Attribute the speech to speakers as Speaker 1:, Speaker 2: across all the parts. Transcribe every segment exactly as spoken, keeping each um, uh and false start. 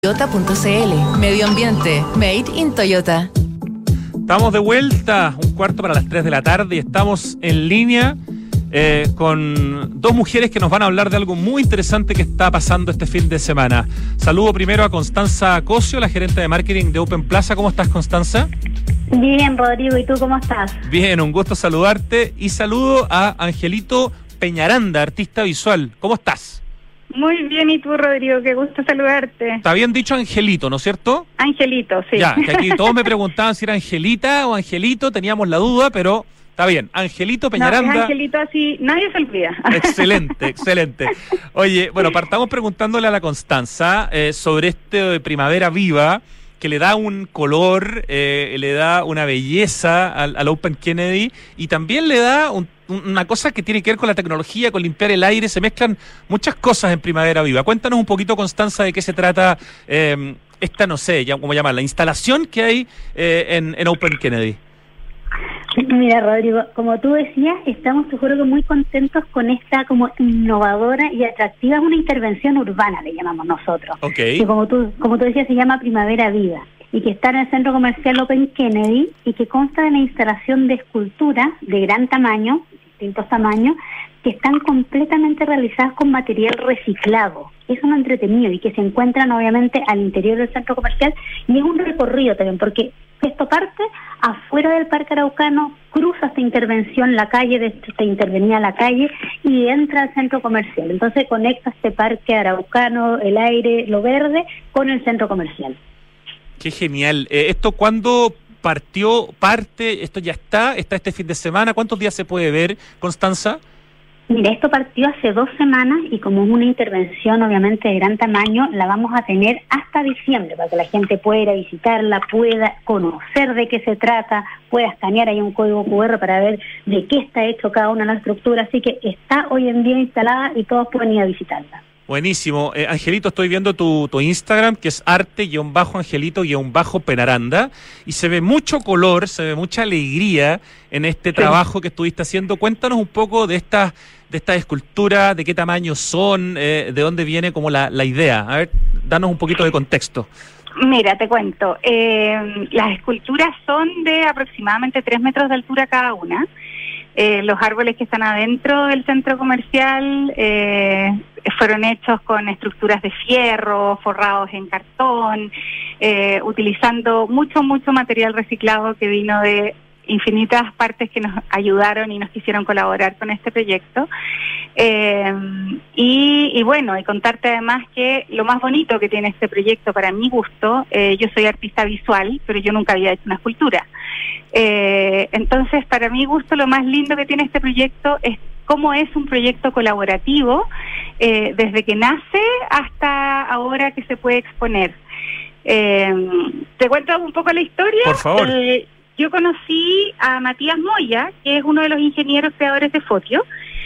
Speaker 1: Toyota punto c l. Medio ambiente, made in Toyota.
Speaker 2: Estamos de vuelta, un cuarto para las tres de la tarde y estamos en línea eh, con dos mujeres que nos van a hablar de algo muy interesante que está pasando este fin de semana. Saludo primero a Constanza Cosio, la gerente de marketing de Open Plaza. ¿Cómo estás, Constanza?
Speaker 3: Bien, Rodrigo, ¿y tú cómo estás?
Speaker 2: Bien, un gusto saludarte y saludo a Angelito Peñaranda, artista visual. ¿Cómo estás?
Speaker 3: Muy bien, ¿y tú, Rodrigo? Qué gusto saludarte.
Speaker 2: Está bien dicho Angelito, ¿no es cierto?
Speaker 3: Angelito, sí.
Speaker 2: Ya, que aquí todos me preguntaban si era Angelita o Angelito, teníamos la duda, pero está bien. Angelito Peñaranda.
Speaker 3: No, es Angelito, así nadie se olvida.
Speaker 2: Excelente, excelente. Oye, bueno, partamos preguntándole a la Constanza eh, sobre este de Primavera Viva, que le da un color, eh, le da una belleza al, al Open Kennedy y también le da un, una cosa que tiene que ver con la tecnología, con limpiar el aire. Se mezclan muchas cosas en Primavera Viva. Cuéntanos un poquito, Constanza, de qué se trata eh, esta, no sé, ya, cómo llamarla, instalación que hay eh, en, en Open Kennedy.
Speaker 3: Mira, Rodrigo, como tú decías, estamos, te juro que muy contentos con esta como innovadora y atractiva, es una intervención urbana, le llamamos nosotros.
Speaker 2: Okay.
Speaker 3: Que como tú, como tú decías, se llama Primavera Viva y que está en el centro comercial Open Kennedy y que consta de la instalación de esculturas de gran tamaño, distintos tamaños, que están completamente realizadas con material reciclado. Es un entretenido y que se encuentran obviamente al interior del centro comercial y es un recorrido también, porque esto parte afuera del Parque Araucano, cruza esta intervención la calle, de esta intervenía la calle y entra al centro comercial. Entonces conecta este Parque Araucano, el aire, lo verde, con el centro comercial.
Speaker 2: Qué genial. Eh, ¿Esto cuándo partió, parte, esto ya está, está este fin de semana? ¿Cuántos días se puede ver, Constanza?
Speaker 3: Mira, esto partió hace dos semanas y como es una intervención obviamente de gran tamaño, la vamos a tener hasta diciembre para que la gente pueda ir a visitarla, pueda conocer de qué se trata, pueda escanear ahí un código cu erre para ver de qué está hecho cada una de las estructuras, así que está hoy en día instalada y todos pueden ir a visitarla.
Speaker 2: Buenísimo. Eh, Angelito, estoy viendo tu, tu Instagram, que es arte-angelito-penaranda, y se ve mucho color, se ve mucha alegría en este sí. trabajo que estuviste haciendo. Cuéntanos un poco de estas de estas esculturas, de qué tamaño son, eh, de dónde viene como la, la idea. A ver, danos un poquito de contexto.
Speaker 4: Mira, te cuento. Eh, las esculturas son de aproximadamente tres metros de altura cada una. Eh, los árboles que están adentro del centro comercial eh, fueron hechos con estructuras de fierro, forrados en cartón, eh, utilizando mucho, mucho material reciclado que vino de infinitas partes que nos ayudaron y nos quisieron colaborar con este proyecto. Eh, y, y bueno, y contarte además que lo más bonito que tiene este proyecto para mi gusto, eh, yo soy artista visual, pero yo nunca había hecho una escultura. Eh, entonces, para mi gusto, lo más lindo que tiene este proyecto es cómo es un proyecto colaborativo, eh, desde que nace hasta ahora que se puede exponer. Eh, ¿Te cuento un poco la historia?
Speaker 2: Por favor.
Speaker 4: Eh, yo conocí a Matías Moya, que es uno de los ingenieros creadores de Fotio,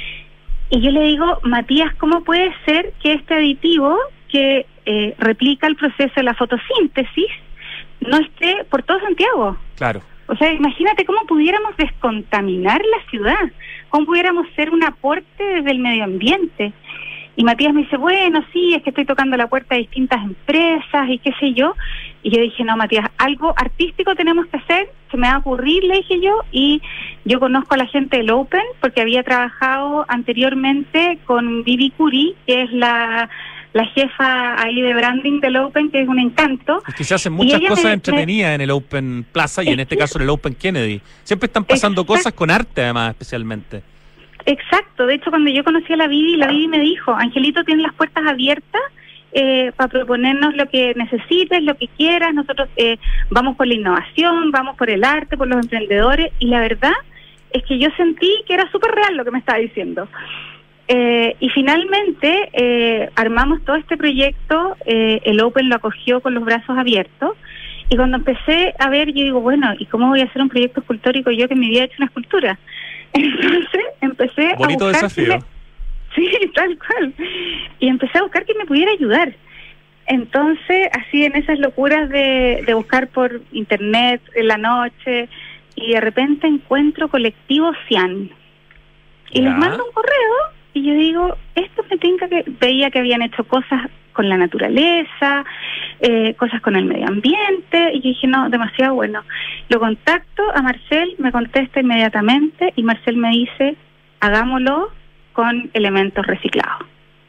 Speaker 4: y yo le digo, Matías, ¿cómo puede ser que este aditivo que eh, replica el proceso de la fotosíntesis no esté por todo Santiago?
Speaker 2: Claro.
Speaker 4: O sea, imagínate cómo pudiéramos descontaminar la ciudad, cómo pudiéramos ser un aporte desde el medio ambiente. Y Matías me dice, bueno, sí, es que estoy tocando la puerta de distintas empresas y qué sé yo. Y yo dije, no, Matías, algo artístico tenemos que hacer, se me va a ocurrir, le dije yo, y yo conozco a la gente del Open porque había trabajado anteriormente con Vivi Curi, que es la... la jefa ahí de branding del Open, que es un encanto.
Speaker 2: Es que se hacen muchas cosas me, entretenidas me... en el Open Plaza y en este caso en el Open Kennedy. Siempre están pasando Exacto. cosas con arte, además, especialmente.
Speaker 4: Exacto. De hecho, cuando yo conocí a la Vivi, la Vivi me dijo, Angelito tiene las puertas abiertas eh, para proponernos lo que necesites, lo que quieras. Nosotros eh, vamos por la innovación, vamos por el arte, por los emprendedores. Y la verdad es que yo sentí que era súper real lo que me estaba diciendo. Eh, y finalmente eh, armamos todo este proyecto, eh, el Open lo acogió con los brazos abiertos, y cuando empecé a ver, yo digo, bueno, ¿y cómo voy a hacer un proyecto escultórico yo que en mi vida he hecho una escultura? Entonces empecé
Speaker 2: Bonito
Speaker 4: a buscar...
Speaker 2: desafío.
Speaker 4: Me... Sí, tal cual. Y empecé a buscar que me pudiera ayudar. Entonces, así en esas locuras de, de buscar por internet en la noche, y de repente encuentro Colectivo Cian. Y ya. Les mando un correo, y yo digo, esto me tinca que... Veía que habían hecho cosas con la naturaleza, eh, cosas con el medio ambiente, y yo dije, no, demasiado bueno. Lo contacto a Marcel, me contesta inmediatamente, y Marcel me dice, hagámoslo con elementos reciclados.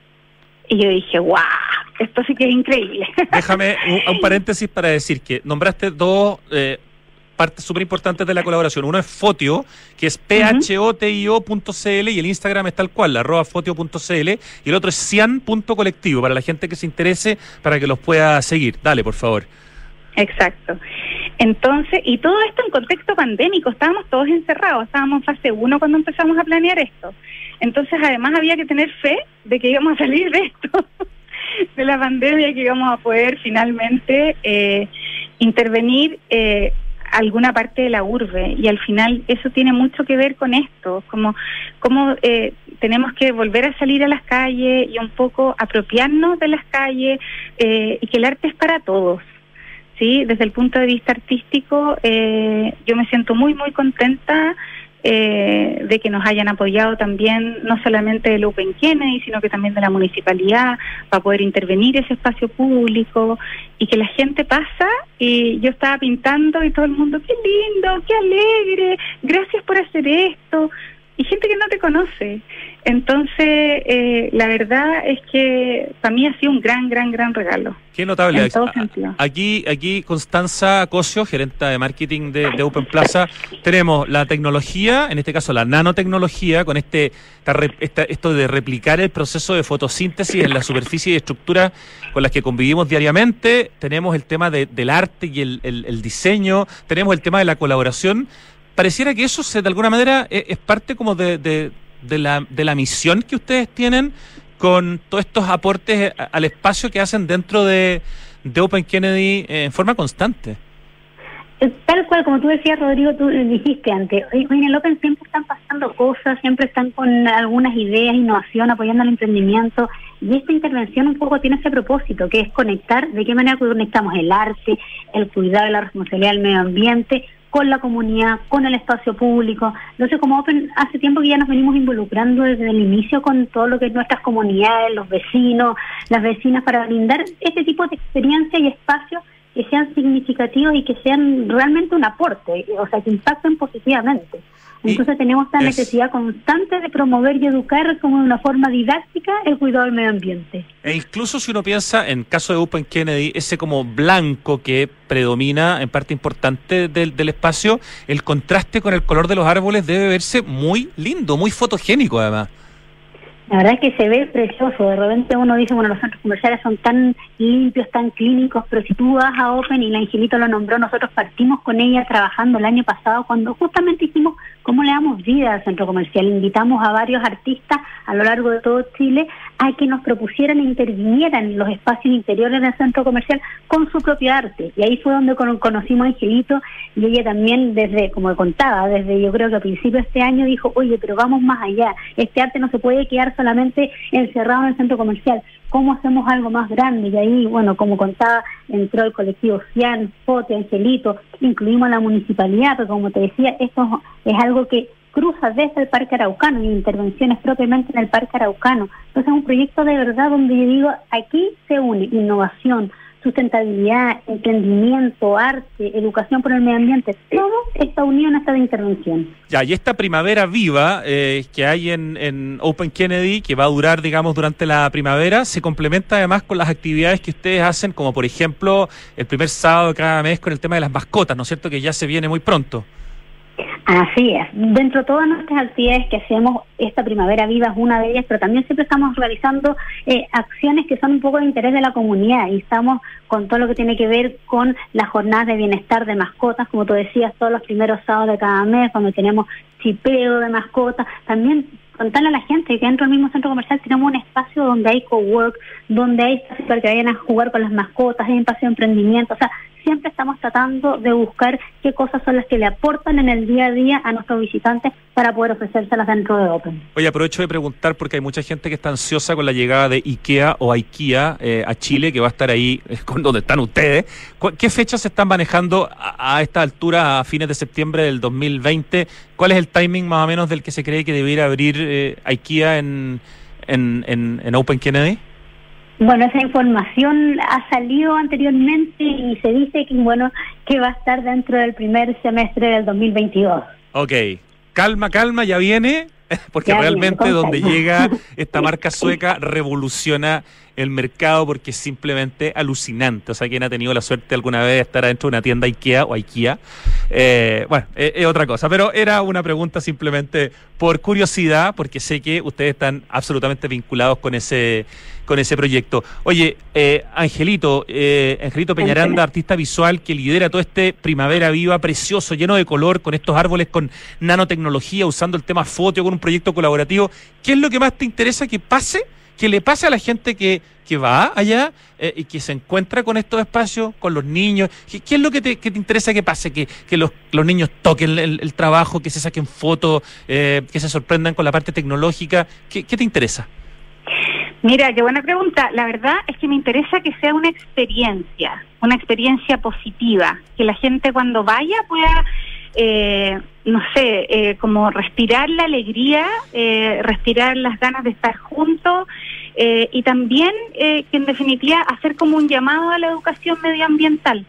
Speaker 4: Y yo dije, guau, esto sí que es increíble.
Speaker 2: Déjame un, un paréntesis para decir que nombraste dos eh, partes súper importantes de la colaboración. Uno es Fotio, que es p h o t i o punto c l, y el Instagram es tal cual, arroba fotio punto c l, y el otro es cian punto colectivo, para la gente que se interese, para que los pueda seguir. Dale, por favor.
Speaker 4: Exacto. Entonces, y todo esto en contexto pandémico, estábamos todos encerrados, estábamos en fase uno cuando empezamos a planear esto. Entonces, además había que tener fe de que íbamos a salir de esto, de la pandemia, que íbamos a poder finalmente eh, intervenir eh, alguna parte de la urbe, y al final eso tiene mucho que ver con esto, como, como eh, tenemos que volver a salir a las calles y un poco apropiarnos de las calles, eh, y que el arte es para todos. Sí, desde el punto de vista artístico, eh, yo me siento muy, muy contenta eh, de que nos hayan apoyado también, no solamente del Open Kennedy, sino que también de la municipalidad, para poder intervenir ese espacio público, y que la gente pasa, y yo estaba pintando y todo el mundo, qué lindo, qué alegre, gracias por hacer esto, y gente que no te conoce. Entonces, eh, la verdad es que para mí ha sido un gran, gran, gran regalo.
Speaker 2: Qué notable.
Speaker 4: En todo sentido.
Speaker 2: Aquí, aquí Constanza Cosio, gerenta de marketing de, de Open Plaza, tenemos la tecnología, en este caso la nanotecnología, con este esta, esta, esto de replicar el proceso de fotosíntesis en la superficie y estructura con las que convivimos diariamente. Tenemos el tema de, del arte y el, el, el diseño, tenemos el tema de la colaboración. Pareciera que eso se, de alguna manera es, es parte como de, de, de, la, de la misión que ustedes tienen con todos estos aportes al espacio que hacen dentro de, de Open Kennedy en forma constante.
Speaker 3: Tal cual, como tú decías, Rodrigo, tú dijiste antes, hoy en el Open siempre están pasando cosas, siempre están con algunas ideas, innovación, apoyando el emprendimiento, y esta intervención un poco tiene ese propósito, que es conectar, de qué manera conectamos el arte, el cuidado y la responsabilidad del medio ambiente, con la comunidad, con el espacio público. Entonces, como Open, hace tiempo que ya nos venimos involucrando desde el inicio con todo lo que es nuestras comunidades, los vecinos, las vecinas, para brindar este tipo de experiencia y espacios que sean significativos y que sean realmente un aporte, o sea, que impacten positivamente. Entonces tenemos esta necesidad constante de promover y educar como de una forma didáctica el cuidado del medio ambiente.
Speaker 2: E incluso si uno piensa, en caso de Open Kennedy, ese como blanco que predomina en parte importante del, del espacio, el contraste con el color de los árboles debe verse muy lindo, muy fotogénico además.
Speaker 3: La verdad es que se ve precioso. De repente uno dice, bueno, los centros comerciales son tan limpios, tan clínicos, pero si tú vas a Open, y la Angelito lo nombró, nosotros partimos con ella trabajando el año pasado cuando justamente hicimos cómo le damos vida al centro comercial. Invitamos a varios artistas a lo largo de todo Chile a que nos propusieran e intervinieran en los espacios interiores del centro comercial con su propio arte. Y ahí fue donde conocimos a Angelito, y ella también, desde, como contaba, desde yo creo que a principios de este año dijo, oye, pero vamos más allá. Este arte no se puede quedar solamente encerrado en el centro comercial. ¿Cómo hacemos algo más grande? Y ahí, bueno, como contaba, entró el colectivo Cian, Fote, Angelito, incluimos a la municipalidad, pero como te decía, esto es algo que cruza desde el Parque Araucano, y intervenciones propiamente en el Parque Araucano. Entonces es un proyecto de verdad donde yo digo, aquí se une innovación, sustentabilidad, emprendimiento, arte, educación por el medio ambiente, todo está unido en esta intervención.
Speaker 2: Ya, y esta primavera viva eh, que hay en, en Open Kennedy, que va a durar, digamos, durante la primavera, se complementa además con las actividades que ustedes hacen, como por ejemplo el primer sábado de cada mes con el tema de las mascotas, ¿no es cierto?, que ya se viene muy pronto.
Speaker 3: Así es. Dentro de todas nuestras actividades que hacemos, esta primavera viva es una de ellas, pero también siempre estamos realizando eh, acciones que son un poco de interés de la comunidad, y estamos con todo lo que tiene que ver con las jornadas de bienestar de mascotas, como tú decías, todos los primeros sábados de cada mes, cuando tenemos chipeo de mascotas. También contarle a la gente que dentro del mismo centro comercial tenemos un espacio donde hay cowork, donde hay espacio para que vayan a jugar con las mascotas, hay un espacio de emprendimiento. O sea, siempre estamos tratando de buscar qué cosas son las que le aportan en el día a día a nuestros visitantes para poder ofrecérselas dentro de Open.
Speaker 2: Oye, aprovecho de preguntar porque hay mucha gente que está ansiosa con la llegada de IKEA o IKEA eh, a Chile, que va a estar ahí eh, con donde están ustedes. ¿Qué fechas se están manejando a, a esta altura, a fines de septiembre del dos mil veinte? ¿Cuál es el timing más o menos del que se cree que debiera abrir eh, IKEA en, en, en, en Open Kennedy?
Speaker 3: Bueno, esa información ha salido anteriormente y se dice que, bueno, que va a estar dentro del primer semestre del dos mil veintidós.
Speaker 2: Ok, calma, calma, ya viene, porque
Speaker 3: Ya
Speaker 2: realmente
Speaker 3: viene,
Speaker 2: donde
Speaker 3: calma.
Speaker 2: llega esta marca sueca revoluciona el mercado porque es simplemente alucinante. O sea, quien ha tenido la suerte alguna vez de estar adentro de una tienda IKEA o IKEA, eh, bueno, es, es otra cosa. Pero era una pregunta simplemente por curiosidad, porque sé que ustedes están absolutamente vinculados con ese con ese proyecto. Oye, eh, Angelito, eh, Angelito Peñaranda, artista visual que lidera todo este Primavera Viva precioso, lleno de color, con estos árboles con nanotecnología, usando el tema foto, con un proyecto colaborativo. ¿Qué es lo que más te interesa que pase? Que le pase a la gente que, que va allá eh, y que se encuentra con estos espacios, con los niños. ¿Qué, qué es lo que te, que te interesa que pase? Que, que los, los niños toquen el, el trabajo, que se saquen fotos, eh, que se sorprendan con la parte tecnológica. ¿Qué, qué te interesa?
Speaker 4: Mira, qué buena pregunta. La verdad es que me interesa que sea una experiencia, una experiencia positiva, que la gente cuando vaya pueda, eh, no sé, eh, como respirar la alegría, eh, respirar las ganas de estar juntos, eh, y también eh, que en definitiva hacer como un llamado a la educación medioambiental.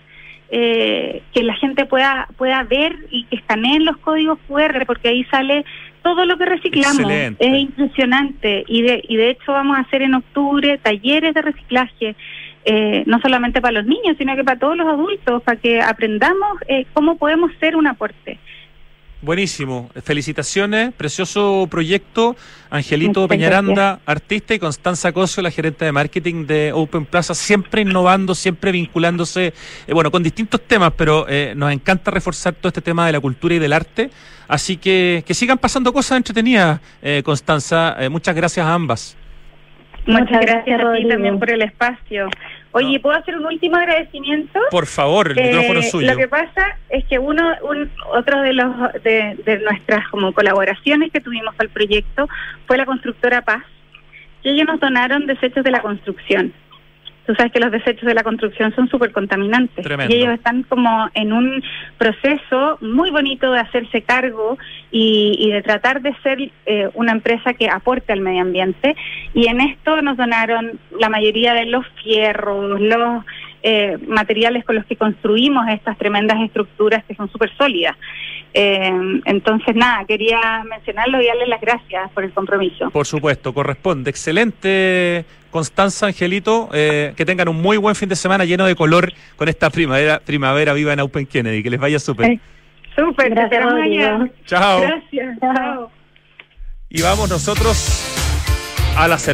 Speaker 4: Eh, que la gente pueda pueda ver y que escaneen los códigos cu erre, porque ahí sale todo lo que reciclamos.
Speaker 2: Excelente.
Speaker 4: Es impresionante y de y de hecho vamos a hacer en octubre talleres de reciclaje, eh, no solamente para los niños, sino que para todos los adultos, para que aprendamos eh, cómo podemos ser un aporte.
Speaker 2: Buenísimo, felicitaciones, precioso proyecto. Angelito
Speaker 4: Muchas
Speaker 2: Peñaranda,
Speaker 4: gracias.
Speaker 2: artista, y Constanza Cosio, la gerente de marketing de Open Plaza, siempre innovando, siempre vinculándose, eh, bueno, con distintos temas, pero eh, nos encanta reforzar todo este tema de la cultura y del arte, así que que sigan pasando cosas entretenidas, eh, Constanza, eh, muchas gracias a ambas.
Speaker 4: Muchas,
Speaker 3: Muchas
Speaker 4: gracias,
Speaker 3: gracias,
Speaker 4: a ti
Speaker 3: Rodrigo.
Speaker 4: también por el espacio. Oye,
Speaker 2: No.
Speaker 4: ¿puedo hacer un último agradecimiento?
Speaker 2: Por favor, el
Speaker 4: Eh,
Speaker 2: micrófono es suyo.
Speaker 4: Lo que pasa es que uno, un, otro de los de, de nuestras como colaboraciones que tuvimos al proyecto fue la constructora Paz, y ellos nos donaron desechos de la construcción. Tú sabes que los desechos de la construcción son súper contaminantes.
Speaker 2: Tremendo.
Speaker 4: Y ellos están como en un proceso muy bonito de hacerse cargo y, y de tratar de ser eh, una empresa que aporte al medio ambiente. Y en esto nos donaron la mayoría de los fierros, los eh, materiales con los que construimos estas tremendas estructuras que son súper sólidas. Eh, entonces, nada, quería mencionarlo y darles las gracias por el compromiso.
Speaker 2: Por supuesto, corresponde. Excelente, Constanza, Angelito. Eh, que tengan un muy buen fin de semana lleno de color con esta primavera primavera viva en Open Kennedy. Que les vaya súper.
Speaker 3: Eh,
Speaker 4: Súper,
Speaker 3: Gracias,
Speaker 4: te esperamos
Speaker 3: Rodrigo.
Speaker 4: allá.
Speaker 2: Chao.
Speaker 4: Gracias,
Speaker 3: Chao.
Speaker 4: chao.
Speaker 2: Y vamos nosotros a la cerveza.